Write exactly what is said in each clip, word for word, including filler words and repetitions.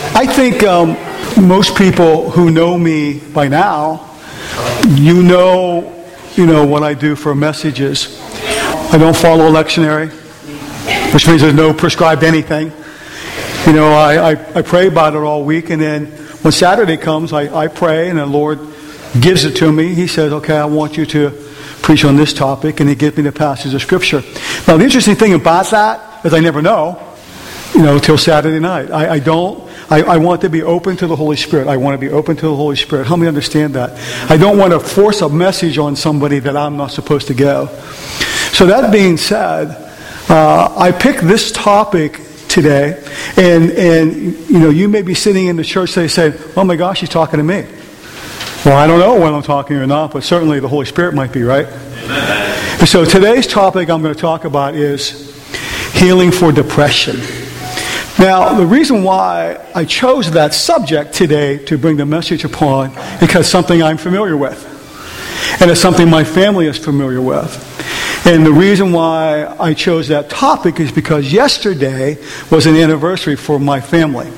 I think um, most people who know me by now, you know, you know what I do for messages. I don't follow a lectionary, which means there's no prescribed anything. You know, I, I, I pray about it all week, and then when Saturday comes, I, I pray, and the Lord gives it to me. He says, okay, I want you to preach on this topic, and He gives me the passage of Scripture. Now, the interesting thing about that is I never know, you know, till Saturday night. I, I don't, I, I want to be open to the Holy Spirit. I want to be open to the Holy Spirit. Help me understand that. I don't want to force a message on somebody that I'm not supposed to go. So that being said, uh, I picked this topic today, and, and, you know, you may be sitting in the church today saying, oh my gosh, he's talking to me. Well, I don't know when I'm talking or not, but certainly the Holy Spirit might be, right? Amen. So today's topic I'm going to talk about is healing for depression. Now, the reason why I chose that subject today to bring the message upon is because something I'm familiar with. And it's something my family is familiar with. And the reason why I chose that topic is because yesterday was an anniversary for my family,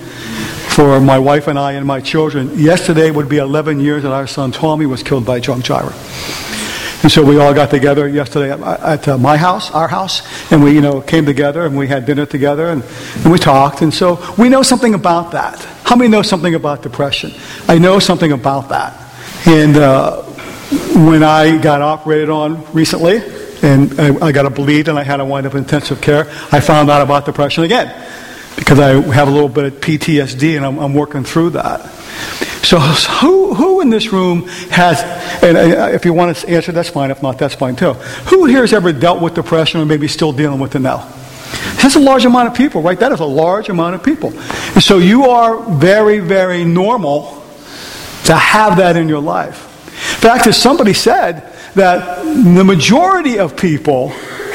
for my wife and I and my children. Yesterday would be eleven years that our son Tommy was killed by a drunk driver. And so we all got together yesterday at, at uh, my house, our house, and we, you know, came together and we had dinner together and, and we talked. And so we know something about that. How many know something about depression? I know something about that. And uh, when I got operated on recently, and I, I got a bleed and I had to wind up in intensive care, I found out about depression again because I have a little bit of P T S D and I'm, I'm working through that. So who who in this room has, and if you want to answer, that's fine. If not, that's fine too. Who here has ever dealt with depression or maybe still dealing with it now? That's a large amount of people, right? That is a large amount of people. And so you are very, very normal to have that in your life. In fact, as somebody said, that the majority of people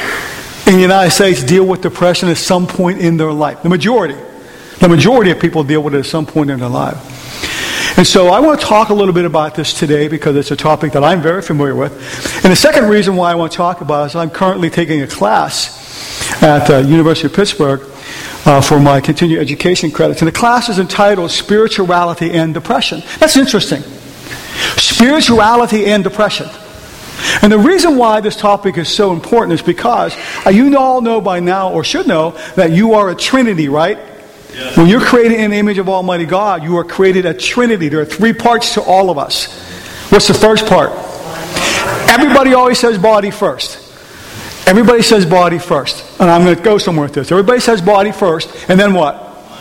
in the United States deal with depression at some point in their life. The majority. The majority of people deal with it at some point in their life. And so I want to talk a little bit about this today because it's a topic that I'm very familiar with. And the second reason why I want to talk about it is I'm currently taking a class at the University of Pittsburgh uh, for my continuing education credits. And the class is entitled Spirituality and Depression. That's interesting. Spirituality and depression. And the reason why this topic is so important is because uh, you all know by now, or should know, that you are a Trinity, right? Yes. When you're created in the image of Almighty God, you are created a Trinity. There are three parts to all of us. What's the first part? Everybody always says body first. Everybody says body first. And I'm going to go somewhere with this. Everybody says body first, and then what?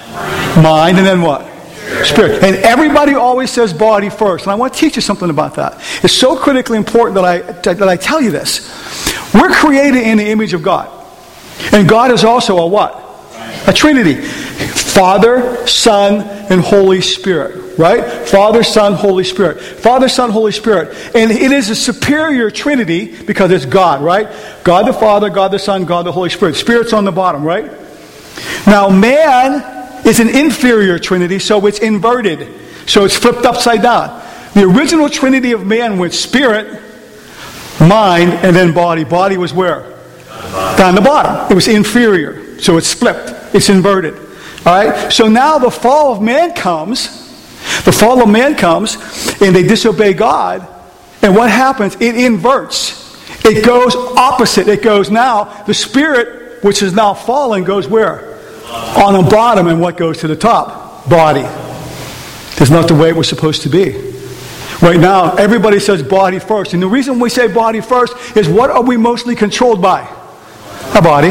Mind, and then what? Spirit. And everybody always says body first. And I want to teach you something about that. It's so critically important that I, that I tell you this. We're created in the image of God. And God is also a what? A Trinity. Father, Son, and Holy Spirit. Right? Father, Son, Holy Spirit. Father, Son, Holy Spirit. And it is a superior Trinity because it's God, right? God the Father, God the Son, God the Holy Spirit. Spirit's on the bottom, right? Now, man is an inferior Trinity, so it's inverted. So it's flipped upside down. The original Trinity of man was spirit, mind, and then body. Body was where? Down the bottom. It was inferior. So it's flipped. It's inverted. Alright? So now the fall of man comes. The fall of man comes, and they disobey God. And what happens? It inverts. It goes opposite. It goes now, the spirit, which is now fallen, goes where? On the bottom, and what goes to the top? Body. That's not the way it was supposed to be. Right now, everybody says body first. And the reason we say body first is what are we mostly controlled by? Our body.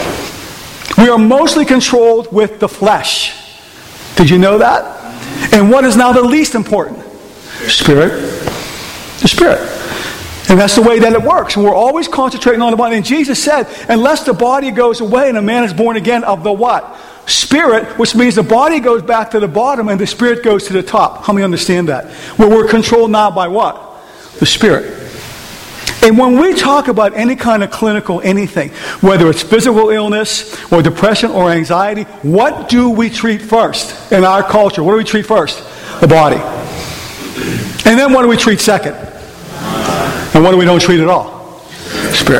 We are mostly controlled with the flesh. Did you know that? And what is now the least important? Spirit. The Spirit. And that's the way that it works. And we're always concentrating on the body. And Jesus said, unless the body goes away and a man is born again of the what? Spirit, which means the body goes back to the bottom and the spirit goes to the top. How many understand that? Well, we're controlled now by what? The Spirit. And when we talk about any kind of clinical anything, whether it's physical illness or depression or anxiety, what do we treat first in our culture? What do we treat first? The body. And then what do we treat second? And what do we don't treat at all? Spirit.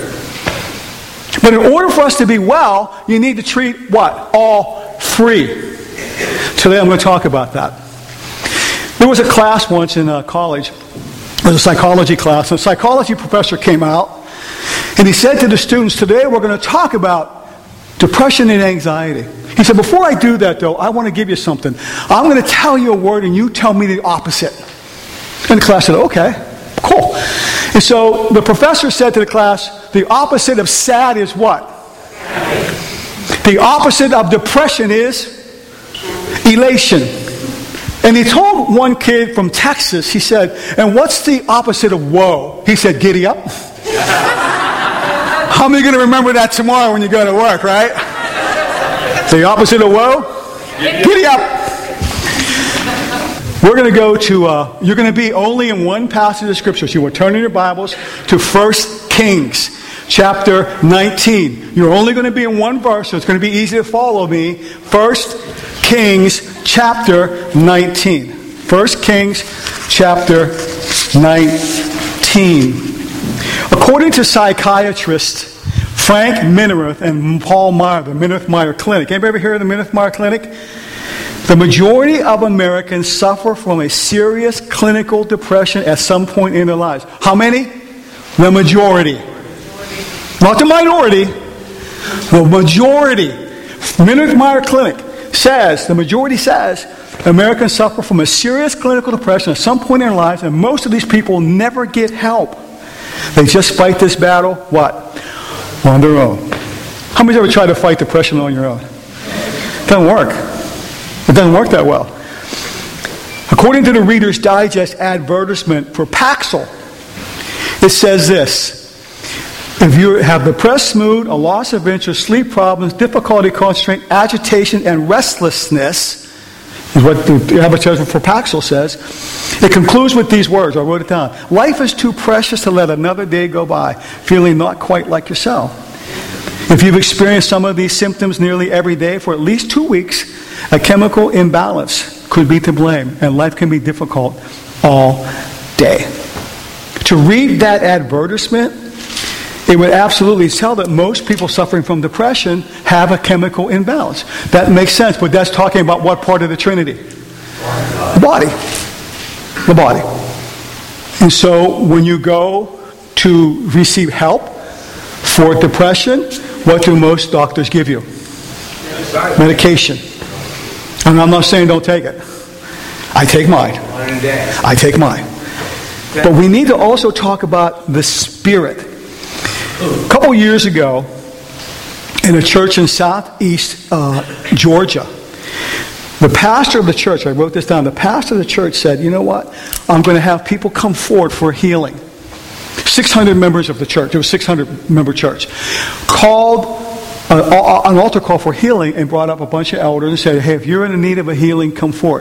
But in order for us to be well, you need to treat what? All three. Today I'm going to talk about that. There was a class once in uh, college. It was a psychology class. And a psychology professor came out and he said to the students, today we're going to talk about depression and anxiety. He said, before I do that though, I want to give you something. I'm going to tell you a word and you tell me the opposite. And the class said, okay, cool. And so the professor said to the class, the opposite of sad is what? The opposite of depression is elation. And he told one kid from Texas, he said, and what's the opposite of woe? He said, giddy up. How many are going to remember that tomorrow when you go to work, right? The opposite of woe? Giddy up. We're going to go to, uh, you're going to be only in one passage of Scripture. So you will turn in your Bibles to First Kings chapter nineteen. You're only going to be in one verse, so it's going to be easy to follow me. First Kings chapter nineteen. First Kings chapter nineteen. According to psychiatrists Frank Minirth and Paul Meyer, the Minirth-Meyer Clinic. Anybody ever hear of the Minirth-Meyer Clinic? The majority of Americans suffer from a serious clinical depression at some point in their lives. How many? The majority. Not the minority. The majority. Minirth-Meyer Clinic says, the majority says, Americans suffer from a serious clinical depression at some point in their lives, and most of these people never get help. They just fight this battle, what? On their own. How many ever tried to fight depression on your own? It doesn't work. It doesn't work that well. According to the Reader's Digest advertisement for Paxil, it says this: if you have depressed mood, a loss of interest, sleep problems, difficulty concentrating, agitation, and restlessness, is what the advertisement for Paxil says. It concludes with these words. I wrote it down. Life is too precious to let another day go by, feeling not quite like yourself. If you've experienced some of these symptoms nearly every day for at least two weeks, a chemical imbalance could be to blame, and life can be difficult all day. To read that advertisement, it would absolutely tell that most people suffering from depression have a chemical imbalance. That makes sense, but that's talking about what part of the Trinity? The body. The body. And so when you go to receive help for depression, what do most doctors give you? Medication. And I'm not saying don't take it. I take mine. I take mine. But we need to also talk about the Spirit. A couple years ago, in a church in southeast uh, Georgia, the pastor of the church, I wrote this down, the pastor of the church said, you know what, I'm going to have people come forward for healing. six hundred members of the church, it was a six hundred member church, called uh, an altar call for healing and brought up a bunch of elders and said, hey, if you're in need of a healing, come forward.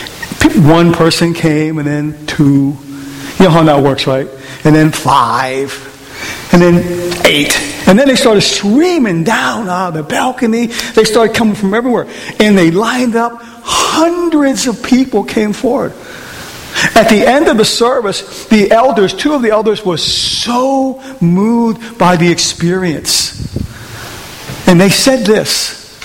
One person came, and then two. You know how that works, right? And then five. And then eight. And then they started streaming down out of the balcony. They started coming from everywhere. And they lined up. Hundreds of people came forward. At the end of the service, the elders, two of the elders were so moved by the experience. And they said this: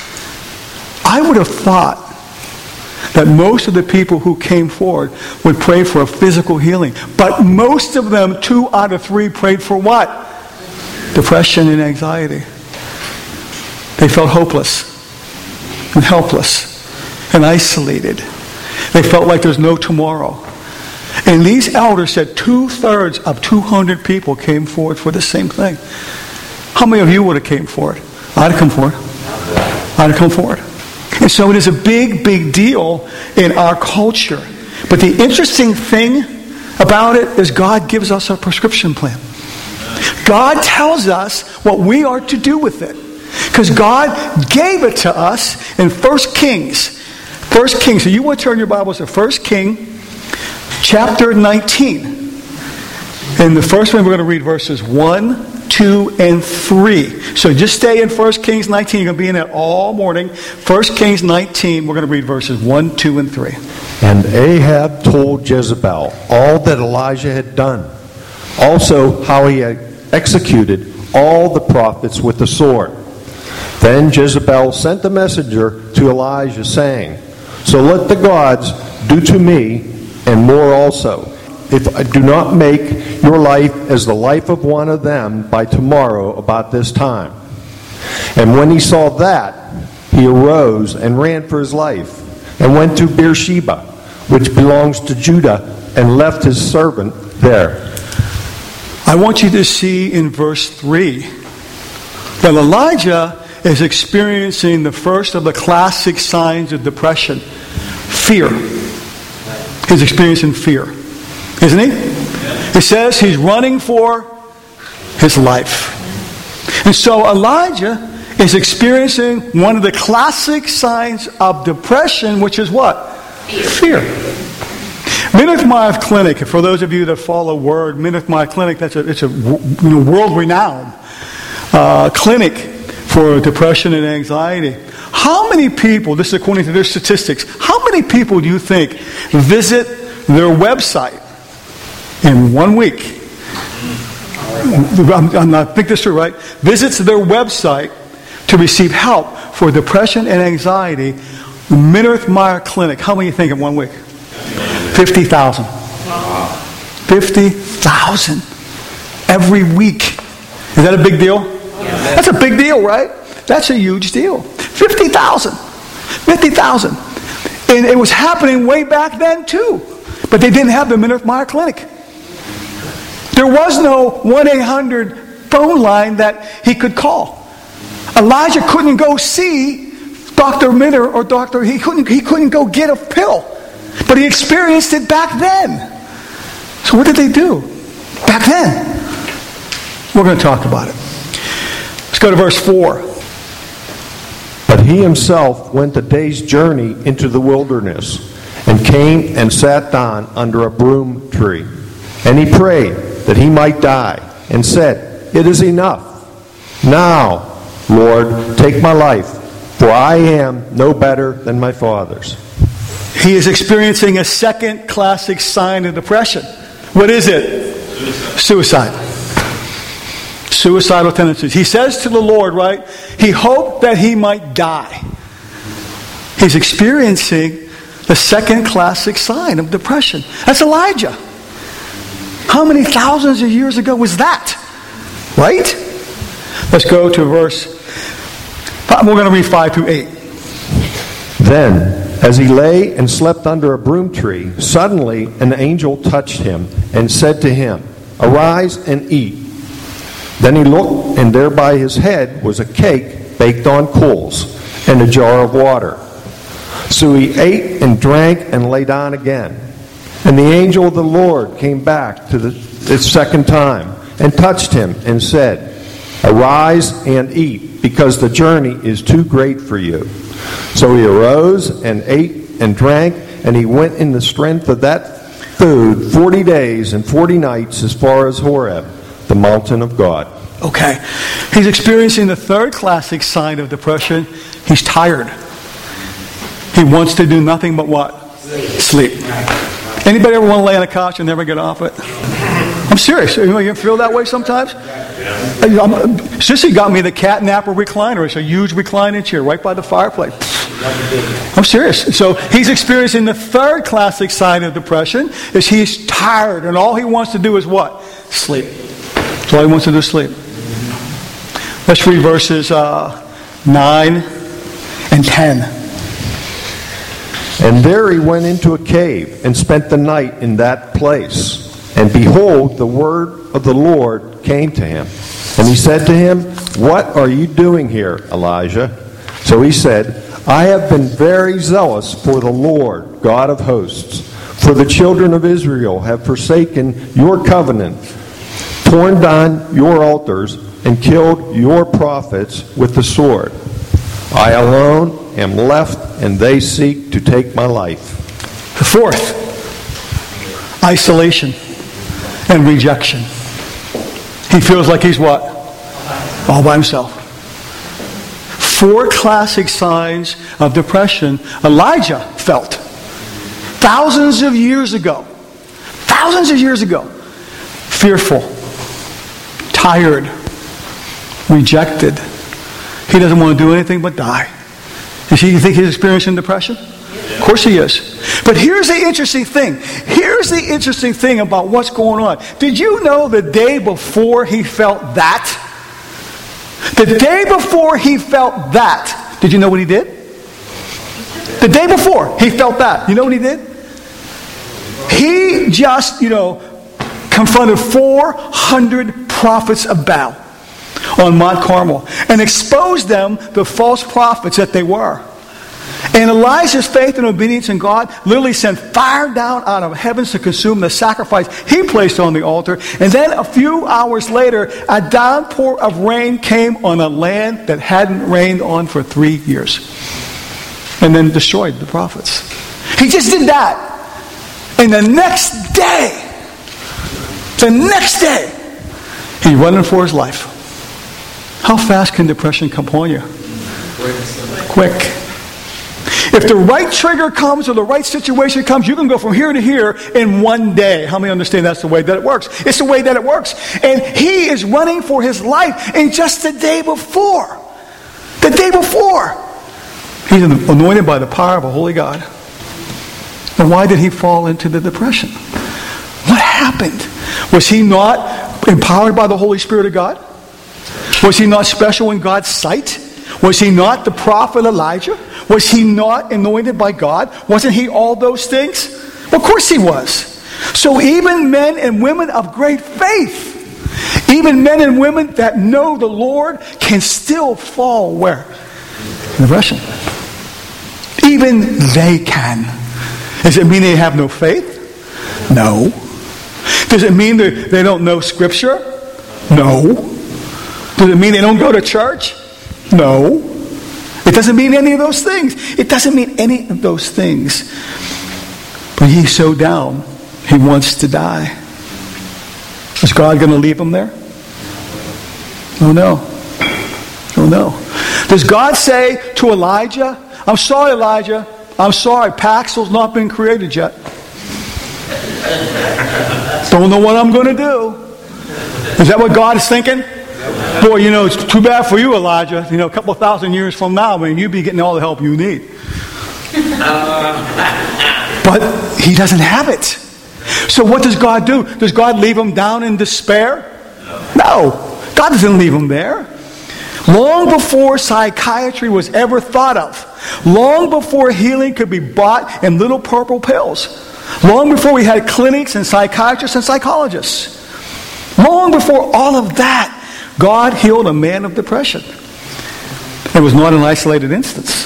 I would have thought that most of the people who came forward would pray for a physical healing. But most of them, two out of three, prayed for what? Depression and anxiety. They felt hopeless and helpless and isolated. They felt like there's no tomorrow. And these elders said two-thirds of two hundred people came forward for the same thing. How many of you would have came forward? I'd have come forward. I'd have come forward. And so it is a big, big deal in our culture. But the interesting thing about it is God gives us a prescription plan. God tells us what we are to do with it. Because God gave it to us in First Kings. First Kings. So you want to turn your Bibles to First Kings chapter nineteen. And the first one we're going to read verses one, two, and three. So just stay in First Kings nineteen. You're going to be in it all morning. First Kings nineteen, we're going to read verses one, two, and three. And Ahab told Jezebel all that Elijah had done, also how he had executed all the prophets with the sword. Then Jezebel sent a messenger to Elijah, saying, So let the gods do to me, and more also, if I do not make your life as the life of one of them by tomorrow about this time. And when he saw that, he arose and ran for his life, and went to Beersheba, which belongs to Judah, and left his servant there. I want you to see in verse three that Elijah is experiencing the first of the classic signs of depression. Fear. He's experiencing fear. Isn't he? It says he's running for his life. And so Elijah is experiencing one of the classic signs of depression, which is what? Fear. Minute Maya Clinic, for those of you that follow Word, Minute Maya Clinic, that's a, it's a you know, world-renowned uh, clinic for depression and anxiety. How many people, this is according to their statistics, how many people do you think visit their website in one week? I'm, I'm not, think this through, right? Visits their website to receive help for depression and anxiety. Minute Maya Clinic, how many do you think in one week? fifty thousand. fifty thousand every week. Is that a big deal? That's a big deal, right? That's a huge deal. fifty thousand. fifty thousand. And it was happening way back then too. But they didn't have the Minute Maya Clinic. There was no one eight hundred phone line that he could call. Elijah couldn't go see Doctor Minner or Doctor he couldn't he couldn't go get a pill. But he experienced it back then. So what did they do back then? We're going to talk about it. Let's go to verse four. But he himself went a day's journey into the wilderness, and came and sat down under a broom tree. And he prayed that he might die, and said, It is enough. Now, Lord, take my life, for I am no better than my fathers. He is experiencing a second classic sign of depression. What is it? Suicide. Suicidal tendencies. He says to the Lord, right? He hoped that he might die. He's experiencing the second classic sign of depression. That's Elijah. How many thousands of years ago was that? Right? Let's go to verse. We're going to read five through eight. Then, as he lay and slept under a broom tree, suddenly an angel touched him and said to him, Arise and eat. Then he looked, and there by his head was a cake baked on coals and a jar of water. So he ate and drank and lay down again. And the angel of the Lord came back to the, the second time and touched him and said, Arise and eat, because the journey is too great for you. So he arose and ate and drank, and he went in the strength of that food forty days and forty nights as far as Horeb, the mountain of God. Okay. He's experiencing the third classic sign of depression. He's tired. He wants to do nothing but what? Sleep. Anybody ever want to lay on a couch and never get off it? I'm serious. You feel that way sometimes? I'm, Sissy got me the cat napper recliner. It's a huge reclining chair right by the fireplace. I'm serious. So he's experiencing the third classic sign of depression is he's tired and all he wants to do is what? Sleep. That's all he wants to do is sleep. Let's read verses uh, nine and ten. And there he went into a cave and spent the night in that place. And behold, the word of the Lord came to him. And he said to him, What are you doing here, Elijah? So he said, I have been very zealous for the Lord, God of hosts. For the children of Israel have forsaken your covenant, torn down your altars, and killed your prophets with the sword. I alone am left, and they seek to take my life. The fourth, isolation and rejection. He feels like he's what? All by himself. Four classic signs of depression Elijah felt thousands of years ago. Thousands of years ago. Fearful, tired, rejected. He doesn't want to do anything but die. You see, you think he's experiencing depression? Of course he is. But here's the interesting thing. Here's the interesting thing about what's going on. Did you know the day before he felt that? The day before he felt that, did you know what he did? The day before he felt that, you know what he did? He just, you know, confronted four hundred prophets of Baal on Mount Carmel and exposed them, the false prophets that they were. And Elijah's faith and obedience in God literally sent fire down out of heavens to consume the sacrifice he placed on the altar. And then a few hours later, a downpour of rain came on a land that hadn't rained on for three years. And then destroyed the prophets. He just did that. And the next day, the next day, he's running for his life. How fast can depression come upon you? Quick. If the right trigger comes or the right situation comes, you can go from here to here in one day. How many understand that's the way that it works? It's the way that it works. And he is running for his life. And just the day before, the day before, he's anointed by the power of a holy God. And why did he fall into the depression? What happened? Was he not empowered by the Holy Spirit of God? Was he not special in God's sight? Was he not the prophet Elijah? Was he not anointed by God? Wasn't he all those things? Well, of course he was. So even men and women of great faith, even men and women that know the Lord, can still fall where? In depression. Even they can. Does it mean they have no faith? No. Does it mean that they don't know Scripture? No. Does it mean they don't go to church? No. It doesn't mean any of those things. It doesn't mean any of those things. But he's so down, he wants to die. Is God going to leave him there? Oh no. Oh no. Does God say to Elijah, I'm sorry, Elijah, I'm sorry, Paxil's not been created yet. Don't know what I'm going to do. Is that what God is thinking? Boy, you know, it's too bad for you, Elijah. You know, a couple of thousand years from now, I mean, you'll be getting all the help you need. But he doesn't have it. So what does God do? Does God leave him down in despair? No. God doesn't leave him there. Long before psychiatry was ever thought of, long before healing could be bought in little purple pills, long before we had clinics and psychiatrists and psychologists, long before all of that, God healed a man of depression. It was not an isolated instance.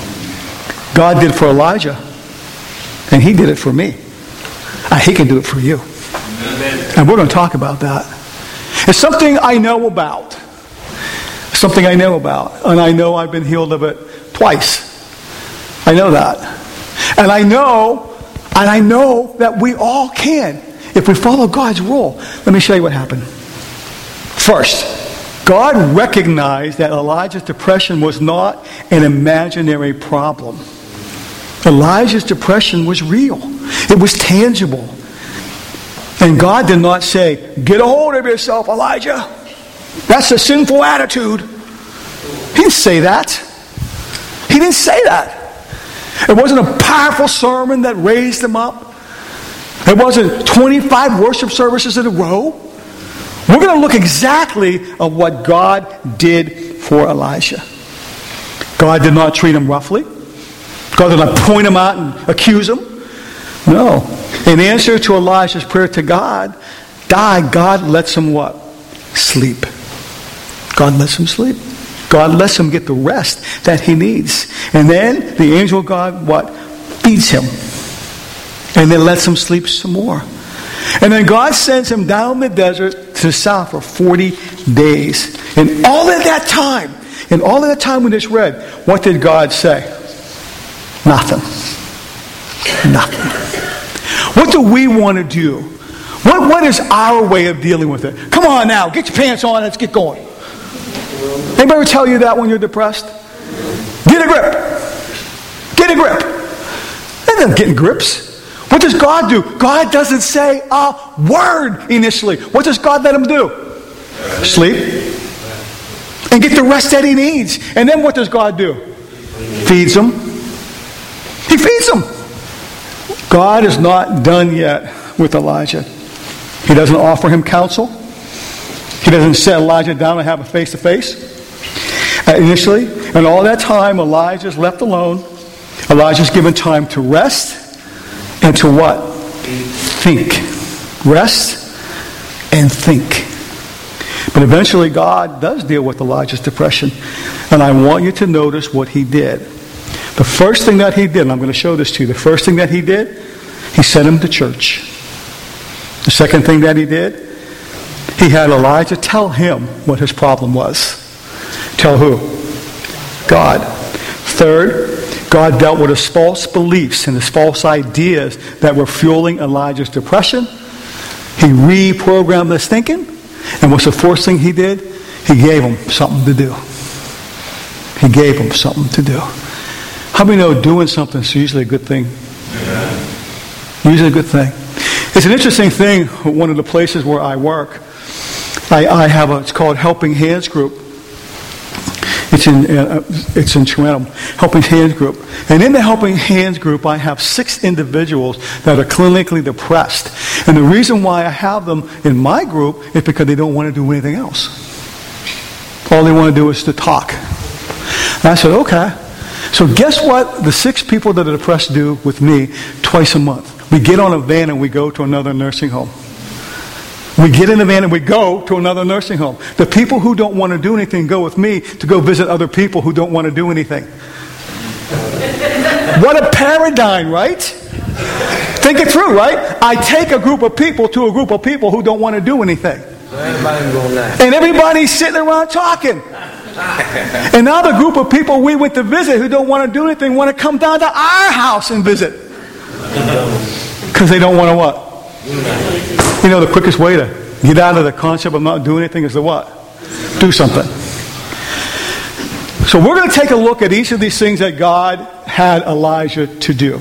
God did it for Elijah, and he did it for me. Uh, he can do it for you. Amen. And we're going to talk about that. It's something I know about. Something I know about. And I know I've been healed of it twice. I know that. And I know, and I know that we all can if we follow God's rule. Let me show you what happened. First, God recognized that Elijah's depression was not an imaginary problem. Elijah's depression was real. It was tangible. And God did not say, get a hold of yourself, Elijah. That's a sinful attitude. He didn't say that. He didn't say that. It wasn't a powerful sermon that raised him up. It wasn't twenty-five worship services in a row. We're going to look exactly at what God did for Elijah. God did not treat him roughly. God did not point him out and accuse him. No. In answer to Elijah's prayer to God, God lets him what? Sleep. God lets him sleep. God lets him get the rest that he needs. And then the angel of God, what? Feeds him. And then lets him sleep some more. And then God sends him down the desert to the south for forty days. And all of that time, and all of that time we just read, what did God say? Nothing. Nothing. What do we want to do? What, what is our way of dealing with it? Come on now, get your pants on, let's get going. Anybody ever tell you that when you're depressed? Get a grip. Get a grip. They're not getting grips. What does God do? God doesn't say a word initially. What does God let him do? Sleep. And get the rest that he needs. And then what does God do? Feeds them. He feeds them. God is not done yet with Elijah. He doesn't offer him counsel. He doesn't set Elijah down and have a face-to-face uh, initially. And all that time, Elijah's left alone. Elijah's given time to rest and to what? Think. Rest and think. But eventually God does deal with Elijah's depression. And I want you to notice what he did. The first thing that he did, and I'm going to show this to you, the first thing that he did, he sent him to church. The second thing that he did, he had Elijah tell him what his problem was. Tell who? God. Third, God dealt with his false beliefs and his false ideas that were fueling Elijah's depression. He reprogrammed his thinking. And what's the fourth thing he did? He gave him something to do. He gave him something to do. How many know doing something is usually a good thing? Usually a good thing. It's an interesting thing. One of the places where I work, I, I have a, it's called Helping Hands Group. It's in uh, it's in Toronto, Helping Hands Group. And in the Helping Hands Group, I have six individuals that are clinically depressed. And the reason why I have them in my group is because they don't want to do anything else. All they want to do is to talk. And I said, okay. So guess what the six people that are depressed do with me twice a month? We get on a van and we go to another nursing home. We get in the van and we go to another nursing home. The people who don't want to do anything go with me to go visit other people who don't want to do anything. What a paradigm, right? Think it through, right? I take a group of people to a group of people who don't want to do anything. And everybody's sitting around talking. And now the group of people we went to visit who don't want to do anything want to come down to our house and visit. Because they don't want to what? You know, the quickest way to get out of the concept of not doing anything is to what? Do something. So we're going to take a look at each of these things that God had Elijah to do.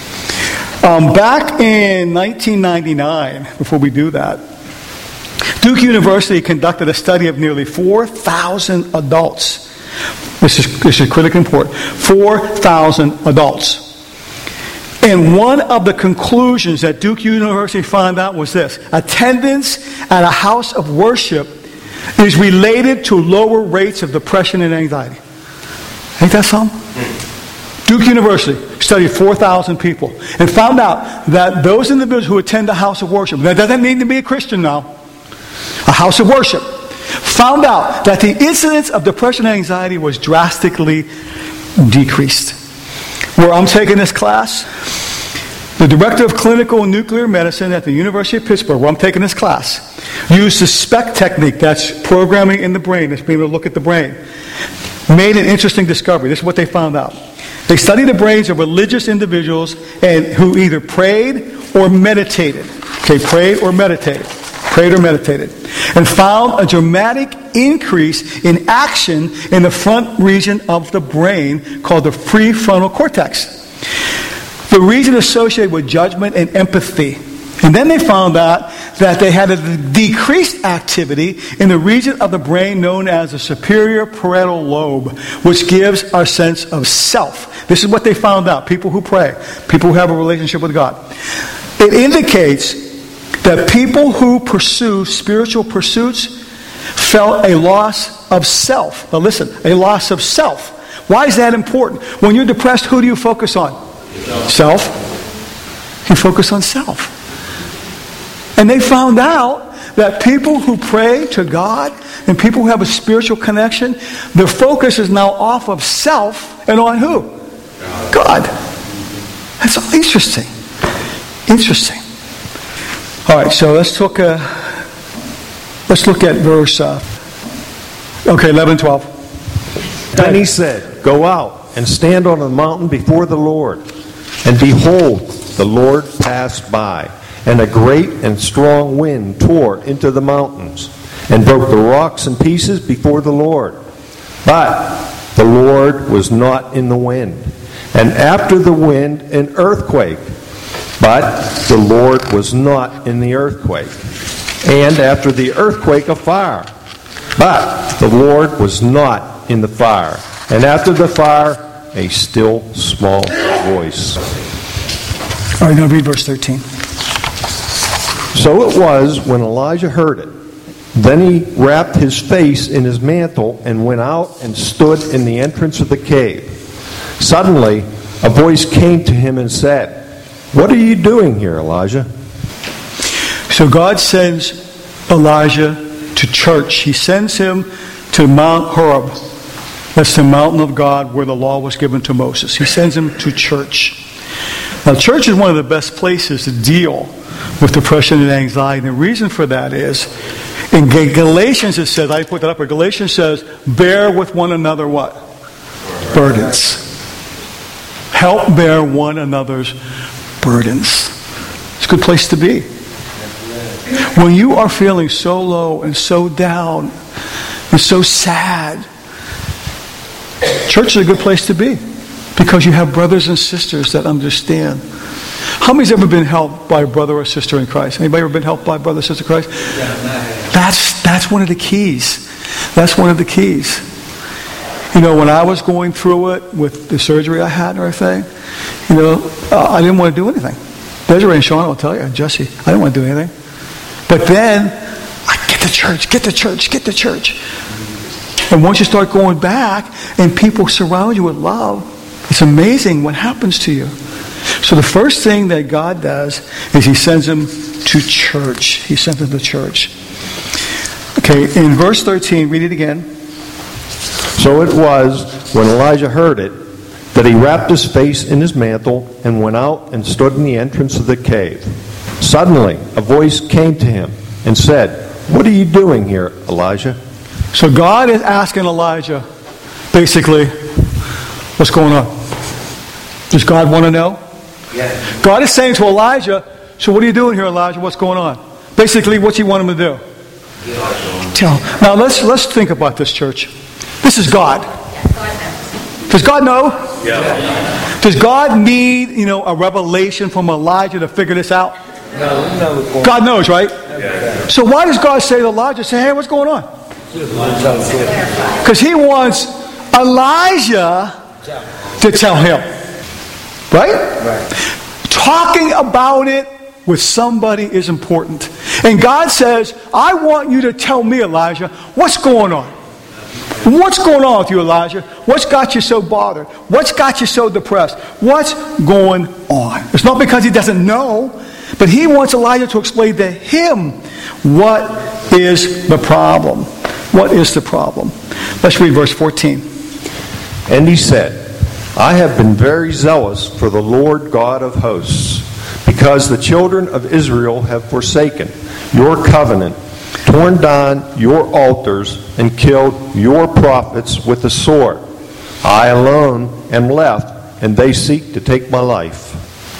Um, back in nineteen ninety-nine, before we do that, Duke University conducted a study of nearly four thousand adults. This is, this is critically important. four thousand adults. And one of the conclusions that Duke University found out was this: attendance at a house of worship is related to lower rates of depression and anxiety. Ain't that something? Duke University studied four thousand people and found out that those individuals who attend a house of worship, that doesn't need to be a Christian now, a house of worship, found out that the incidence of depression and anxiety was drastically decreased. Where I'm taking this class, the director of clinical nuclear medicine at the University of Pittsburgh, where I'm taking this class, used the SPECT technique, that's programming in the brain, that's being able to look at the brain, made an interesting discovery. This is what they found out. They studied the brains of religious individuals and who either prayed or meditated. Okay, prayed or meditated. Prayed or meditated. And found a dramatic increase in action in the front region of the brain called the prefrontal cortex. The region associated with judgment and empathy. And then they found out that they had a decreased activity in the region of the brain known as the superior parietal lobe, which gives our sense of self. This is what they found out. People who pray, people who have a relationship with God. It indicates that people who pursue spiritual pursuits felt a loss of self. Now listen, a loss of self. Why is that important? When you're depressed, who do you focus on? Self. You focus on self. And they found out that people who pray to God and people who have a spiritual connection, their focus is now off of self and on who? God. That's interesting. Interesting. All right, so let's look. Uh, let's look at verse. Uh, okay, eleven, twelve. Then he said, "Go out and stand on the mountain before the Lord, and behold, the Lord passed by, and a great and strong wind tore into the mountains, and broke the rocks in pieces before the Lord. But the Lord was not in the wind, and after the wind, an earthquake." But the Lord was not in the earthquake. And after the earthquake, a fire. But the Lord was not in the fire. And after the fire, a still small voice. All right, now read verse thirteen. So it was when Elijah heard it. Then he wrapped his face in his mantle and went out and stood in the entrance of the cave. Suddenly, a voice came to him and said, "What are you doing here, Elijah?" So God sends Elijah to church. He sends him to Mount Horeb. That's the mountain of God where the law was given to Moses. He sends him to church. Now, church is one of the best places to deal with depression and anxiety. And the reason for that is, in Galatians it says, I put that up here, Galatians says, bear with one another what? Burdens. Help bear one another's burdens. It's a good place to be. When you are feeling so low and so down and so sad, church is a good place to be because you have brothers and sisters that understand. How many's ever been helped by a brother or sister in Christ? Anybody ever been helped by a brother or sister in Christ? That's, that's one of the keys. That's one of the keys. You know, when I was going through it with the surgery I had and everything, you know, uh, I didn't want to do anything. Desiree and Sean will tell you, Jesse, I didn't want to do anything. But then, I get to church, get to church, get to church. And once you start going back and people surround you with love, it's amazing what happens to you. So the first thing that God does is He sends them to church. He sent them to church. Okay, in verse thirteen, read it again. So it was, when Elijah heard it, that he wrapped his face in his mantle and went out and stood in the entrance of the cave. Suddenly, a voice came to him and said, "What are you doing here, Elijah?" So God is asking Elijah, basically, what's going on? Does God want to know? Yeah. God is saying to Elijah, so what are you doing here, Elijah? What's going on? Basically, what's He want him to do? Tell. Now, let's, let's think about this, church. This is God. Does God know? Yeah. Does God need, you know, a revelation from Elijah to figure this out? No, no. God knows, right? Yeah. So why does God say to Elijah, say, hey, what's going on? Because He wants Elijah to tell him. Right? Right. Talking about it with somebody is important. And God says, I want you to tell me, Elijah, what's going on? What's going on with you, Elijah? What's got you so bothered? What's got you so depressed? What's going on? It's not because He doesn't know, but He wants Elijah to explain to him what is the problem. What is the problem? Let's read verse fourteen. And he said, "I have been very zealous for the Lord God of hosts, because the children of Israel have forsaken your covenant, torn down your altars, and killed your prophets with the sword. I alone am left, and they seek to take my life."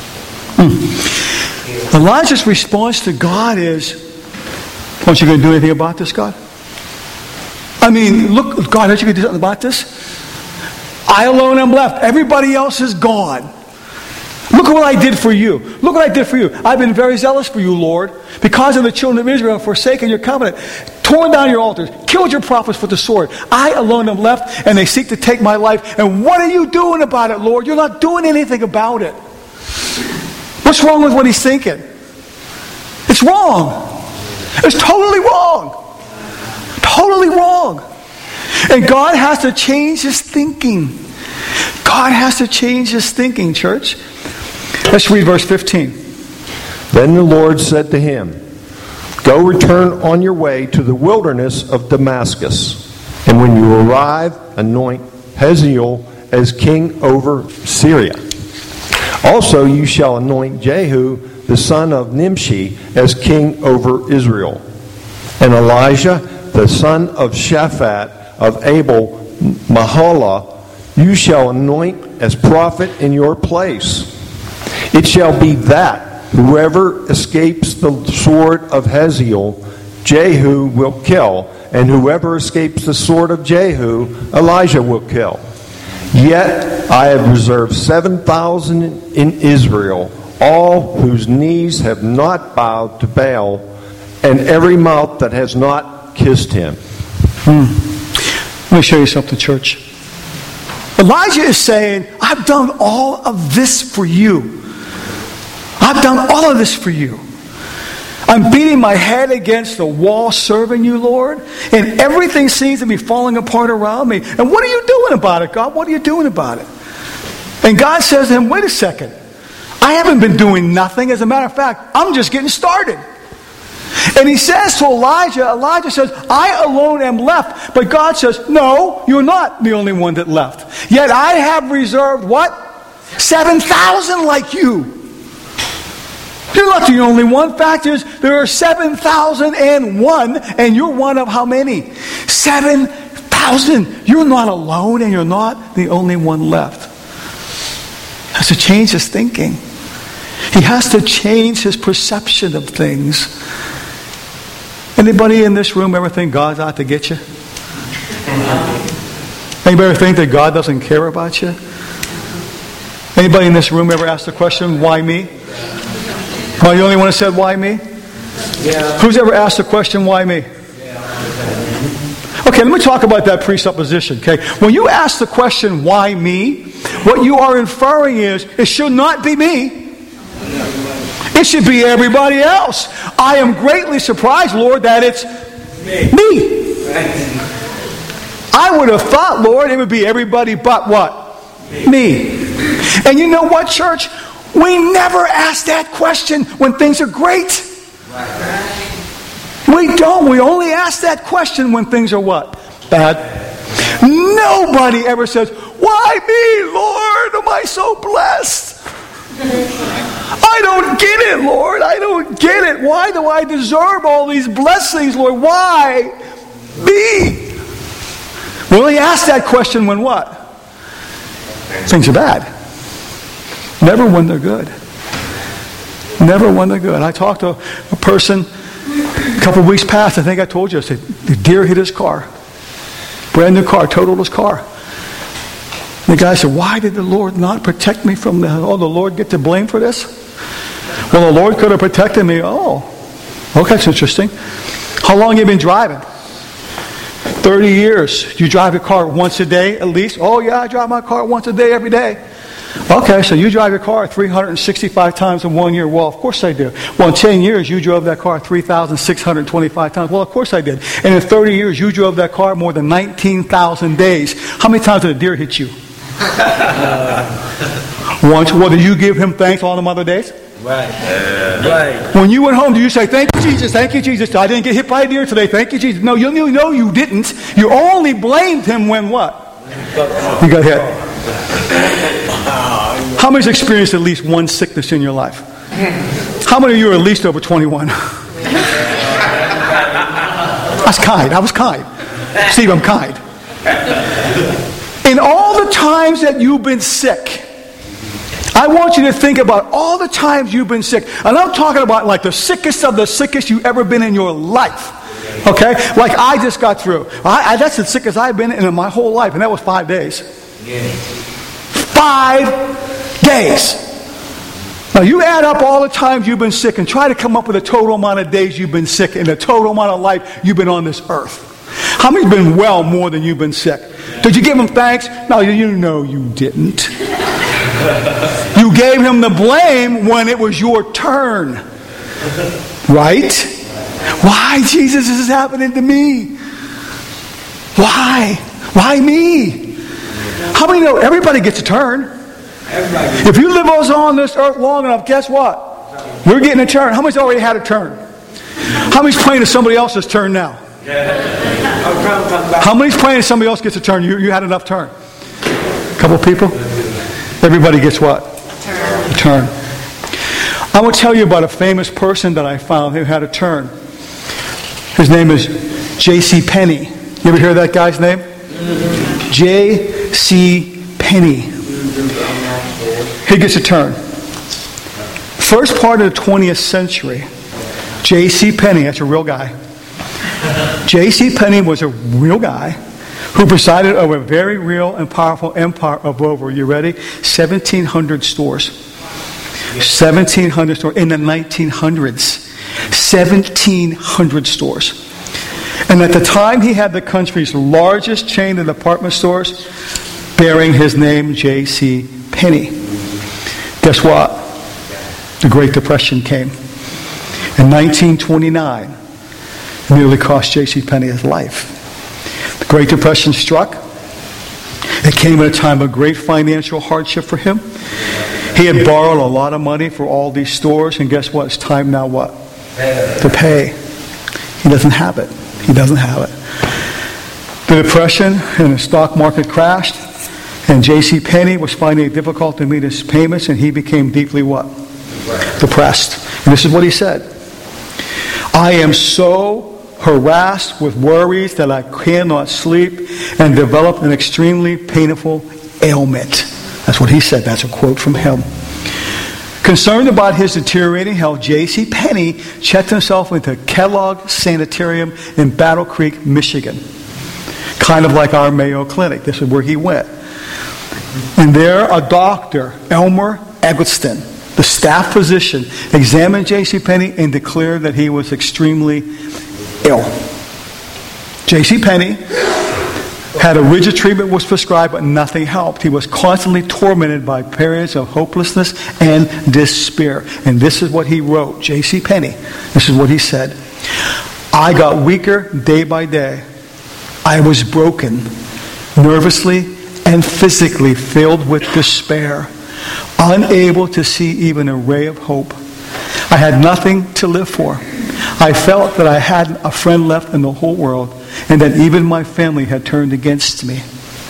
Hmm. Elijah's response to God is, aren't you going to do anything about this, God? I mean, look, God, aren't you going to do something about this? I alone am left. Everybody else is gone. Look at what I did for you. Look what I did for you. I've been very zealous for you, Lord, because of the children of Israel have forsaken your covenant, torn down your altars, killed your prophets with the sword. I alone am left, and they seek to take my life. And what are you doing about it, Lord? You're not doing anything about it. What's wrong with what he's thinking? It's wrong. It's totally wrong. Totally wrong. And God has to change His thinking. God has to change His thinking, church. Let's read verse fifteen. Then the Lord said to him, "Go return on your way to the wilderness of Damascus, and when you arrive, anoint Hazael as king over Syria. Also you shall anoint Jehu, the son of Nimshi, as king over Israel. And Elijah, the son of Shaphat of Abel Mahalah, you shall anoint as prophet in your place. It shall be that whoever escapes the sword of Hazael, Jehu will kill, and whoever escapes the sword of Jehu, Elijah will kill. Yet I have reserved seven thousand in Israel, all whose knees have not bowed to Baal, and every mouth that has not kissed him." Hmm. Let me show you something, church. Elijah is saying, I've done all of this for you. I've done all of this for you. I'm beating my head against the wall serving you, Lord, and everything seems to be falling apart around me. And what are you doing about it, God? What are you doing about it? And God says to him, wait a second. I haven't been doing nothing. As a matter of fact, I'm just getting started. And he says to Elijah, Elijah says, I alone am left. But God says, no, you're not the only one that left. Yet I have reserved what? seven thousand like you. You're not the only one. Fact is, there are seven thousand one, and you're one of how many? seven thousand. You're not alone, and you're not the only one left. He has to change his thinking. He has to change his perception of things. Anybody in this room ever think God's out to get you? Anybody ever think that God doesn't care about you? Anybody in this room ever ask the question, why me? Am I the only one who said, why me? Yeah. Who's ever asked the question, why me? Okay, let me talk about that presupposition, okay? When you ask the question, why me? What you are inferring is, it should not be me. It should be everybody else. I am greatly surprised, Lord, that it's me. me. I would have thought, Lord, it would be everybody but what? Me. And you know what, church? We never ask that question when things are great. We don't. We only ask that question when things are what? Bad. Nobody ever says, why me, Lord? Am I so blessed? I don't get it, Lord. I don't get it. Why do I deserve all these blessings, Lord? Why me? We only ask that question when what? Things are bad. Never when they're good. Never when they're good. I talked to a person a couple of weeks past. I think I told you. I said, the deer hit his car. Brand new car. Totaled his car. The guy said, why did the Lord not protect me from the... Oh, the Lord get the blame for this? Well, the Lord could have protected me. Oh, okay, that's interesting. How long have you been driving? thirty years. Do you drive your car once a day at least? Oh, yeah, I drive my car once a day every day. Okay, so you drive your car three hundred sixty-five times in one year. Well, of course I do. Well, in ten years, you drove that car three thousand six hundred twenty-five times. Well, of course I did. And in thirty years, you drove that car more than nineteen thousand days. How many times did a deer hit you? Once. Well, did you give him thanks all the other days? Right. Yeah. Right. When you went home, do you say, thank you, Jesus, thank you, Jesus. I didn't get hit by a deer today. Thank you, Jesus. No, you know you didn't. You only blamed him when what? You got hit. How many's experienced at least one sickness in your life? How many of you are at least over twenty-one? That's kind. I was kind. Steve, I'm kind. In all the times that you've been sick, I want you to think about all the times you've been sick. And I'm talking about like the sickest of the sickest you've ever been in your life. Okay? Like I just got through. I, I, that's the sickest I've been in my whole life. And that was five days. Five days. Now you add up all the times you've been sick and try to come up with a total amount of days you've been sick and the total amount of life you've been on this earth. How many's been well more than you've been sick? Did you give him thanks? No, you know you didn't. You gave him the blame when it was your turn. Right? Why, Jesus, this is happening to me? Why? Why me? How many know everybody gets a turn? Everybody. If you live on this earth long enough, guess what? We're getting a turn. How many's already had a turn? How many's praying to somebody else's turn now? How many's praying to somebody else gets a turn? You, you had enough turn. A couple people? Everybody gets what? A turn. I will tell you about a famous person that I found who had a turn. His name is J C Penney. You ever hear that guy's name? J C Penney. He gets a turn. First part of the twentieth century, J C Penney, that's a real guy. J C Penney was a real guy who presided over a very real and powerful empire of over, you ready? seventeen hundred stores. seventeen hundred stores in the nineteen hundreds. seventeen hundred stores. And at the time he had the country's largest chain of department stores bearing his name, J C Penney. Guess what? The Great Depression came. In nineteen twenty-nine, it nearly cost J C Penney his life. The Great Depression struck. It came at a time of great financial hardship for him. He had borrowed a lot of money for all these stores, and guess what? It's time now what? To pay. He doesn't have it. He doesn't have it. The Depression and the stock market crashed, and J C Penney was finding it difficult to meet his payments, and he became deeply what? Depressed. And this is what he said. I am so harassed with worries that I cannot sleep and develop an extremely painful ailment. That's what he said. That's a quote from him. Concerned about his deteriorating health, J C Penney checked himself into Kellogg Sanitarium in Battle Creek, Michigan. Kind of like our Mayo Clinic. This is where he went. And there, a doctor, Elmer Eggleston, the staff physician, examined J C Penney and declared that he was extremely ill. J C Penney had a rigid treatment was prescribed, but nothing helped. He was constantly tormented by periods of hopelessness and despair. And this is what he wrote, J C Penney. This is what he said. I got weaker day by day. I was broken, nervously and physically filled with despair, unable to see even a ray of hope. I had nothing to live for. I felt that I hadn't a friend left in the whole world, and that even my family had turned against me.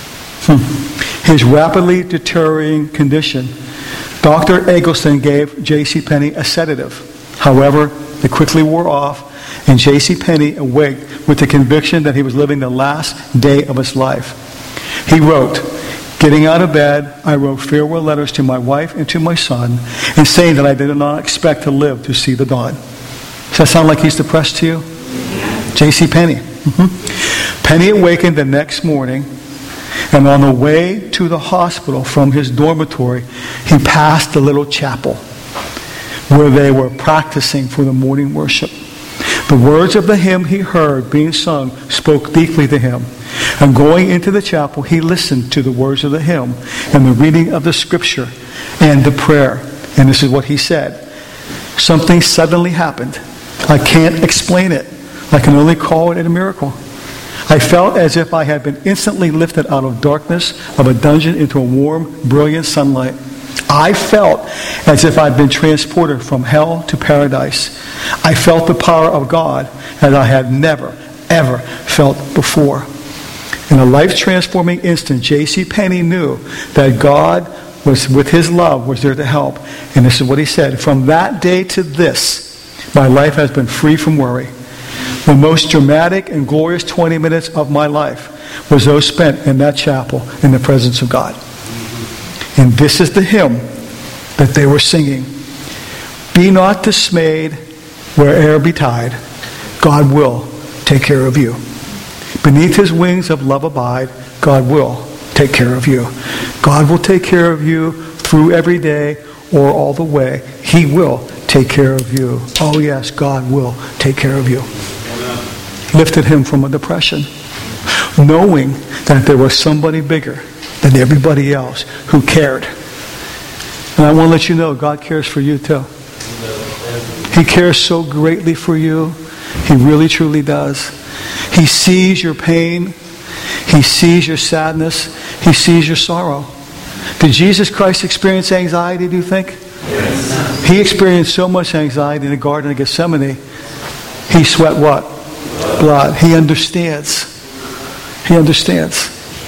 Hmm. His rapidly deteriorating condition, Doctor Eggleston gave J C Penney a sedative. However, it quickly wore off, and J C Penney awaked with the conviction that he was living the last day of his life. He wrote, getting out of bed, I wrote farewell letters to my wife and to my son, and saying that I did not expect to live to see the dawn. Does that sound like he's depressed to you? J C Penney. Mm-hmm. Penney awakened the next morning, and on the way to the hospital from his dormitory, he passed the little chapel where they were practicing for the morning worship. The words of the hymn he heard being sung spoke deeply to him. And going into the chapel, he listened to the words of the hymn and the reading of the scripture and the prayer. And this is what he said. Something suddenly happened. I can't explain it. I can only call it a miracle. I felt as if I had been instantly lifted out of darkness of a dungeon into a warm, brilliant sunlight. I felt as if I'd been transported from hell to paradise. I felt the power of God as I had never, ever felt before. In a life-transforming instant, J C Penney knew that God was, with his love, was there to help. And this is what he said. From that day to this, my life has been free from worry. The most dramatic and glorious twenty minutes of my life was those spent in that chapel in the presence of God. And this is the hymn that they were singing. Be not dismayed, where'er betide, God will take care of you. Beneath his wings of love abide, God will take care of you. God will take care of you through every day or all the way. He will take care of you. Oh yes, God will take care of you. Lifted him from a depression, knowing that there was somebody bigger than everybody else who cared. And I want to let you know, God cares for you too. He cares so greatly for you. He really, truly does. He sees your pain. He sees your sadness. He sees your sorrow. Did Jesus Christ experience anxiety, do you think? Yes. He experienced so much anxiety in the Garden of Gethsemane. He sweat what? Blood. He understands. He understands.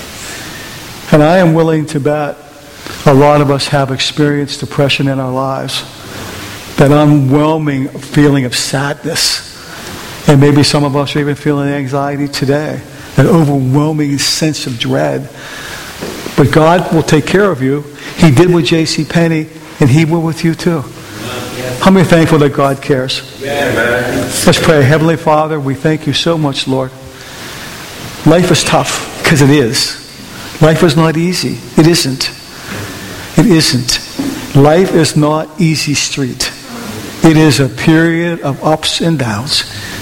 And I am willing to bet a lot of us have experienced depression in our lives. That overwhelming feeling of sadness. And maybe some of us are even feeling anxiety today. An overwhelming sense of dread. But God will take care of you. He did with J C Penney, and He will with you too. How many are thankful that God cares? Amen. Let's pray. Heavenly Father, we thank you so much, Lord. Life is tough, because it is. Life is not easy. It isn't. It isn't. Life is not easy street. It is a period of ups and downs.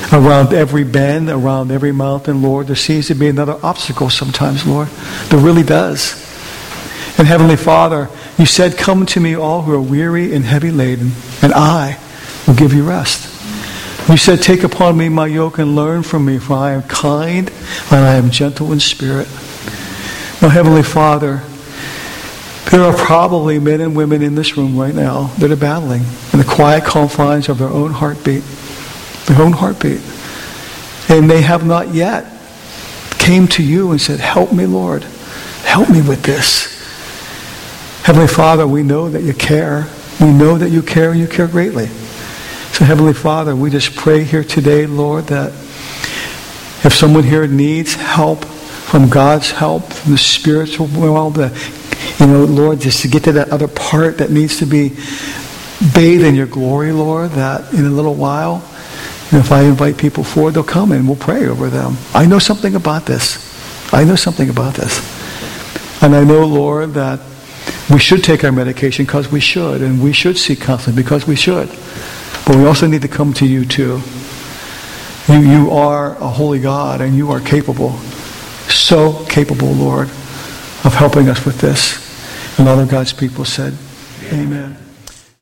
Around every bend, around every mountain, Lord, there seems to be another obstacle sometimes, Lord. There really does. And Heavenly Father, you said, come to me all who are weary and heavy laden, and I will give you rest. You said, take upon me my yoke and learn from me, for I am kind and I am gentle in spirit. Now, Heavenly Father, there are probably men and women in this room right now that are battling in the quiet confines of their own heartbeat. Their own heartbeat. And they have not yet came to you and said, help me, Lord. Help me with this. Heavenly Father, we know that you care. We know that you care and you care greatly. So Heavenly Father, we just pray here today, Lord, that if someone here needs help from God's help, from the spiritual world, that, you know, Lord, just to get to that other part that needs to be bathed in your glory, Lord, that in a little while, and if I invite people forward, they'll come and we'll pray over them. I know something about this. I know something about this. And I know, Lord, that we should take our medication because we should, and we should seek counseling because we should. But we also need to come to you too. You, you are a holy God, and you are capable, so capable, Lord, of helping us with this. And all of God's people said, amen.